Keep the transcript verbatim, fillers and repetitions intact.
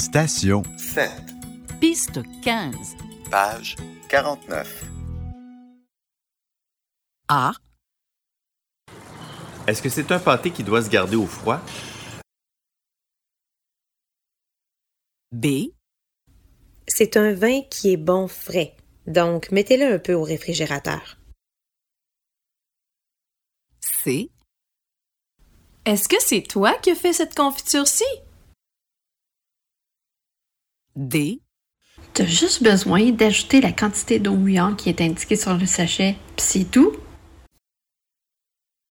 Station sept. Piste quinze. Page quarante-neuf. A. Est-ce que c'est un pâté qui doit se garder au froid? B. C'est un vin qui est bon frais, donc mettez-le un peu au réfrigérateur. C. Est-ce que c'est toi qui as fait cette confiture-ci? D. Tu as juste besoin d'ajouter la quantité d'eau bouillante qui est indiquée sur le sachet, puis c'est tout.